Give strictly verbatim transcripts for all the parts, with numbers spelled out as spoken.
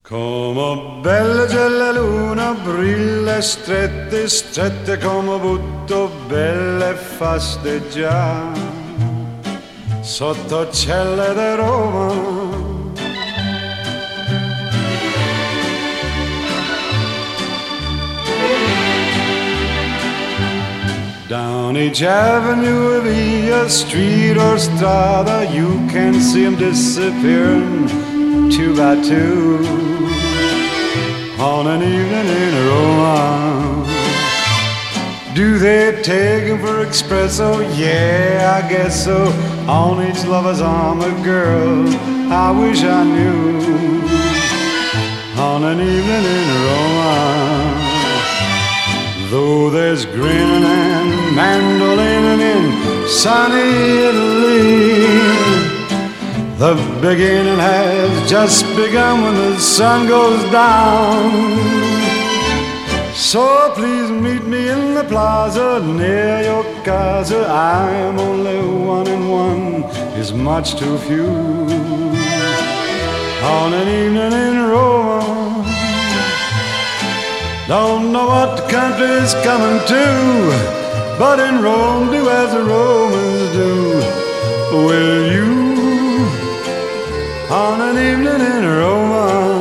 Come bella c'è la luna, brilla strette, strette come butto belle fasteggiare sotto celle di Roma. Down each avenue of via, street or strada, you can see 'em disappearing two by two on an evening in Roma. Do they take 'em for espresso? Yeah, I guess so. On each lover's arm a girl I wish I knew on an evening in Roma. Though there's grinning and mandolining in sunny Italy, the beginning has just begun when the sun goes down. So please meet me in the plaza near your casa. I am only one and one is much too few on an evening in Roma. Don't know what the country's coming to, but in Rome do as the Romans do. Will you on an evening in Roma?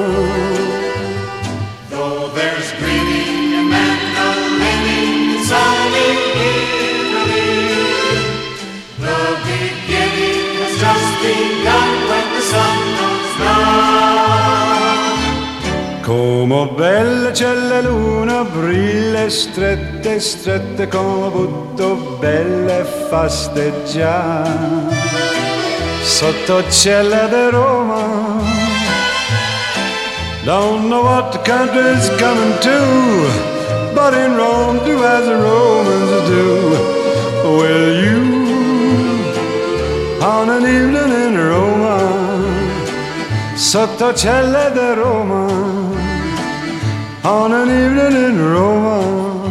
Though there's greeting and mandolining in sunny Italy, the beginning has just begun when the sun goes down. Come bella c'è la luna, brilla strette, strette come butto belle fasteggiare sotto celle di Roma. Don't know what the country's coming to, but in Rome do as the Romans do. Will you on an evening in Roma, sotto celle di Roma, on an evening in Roma?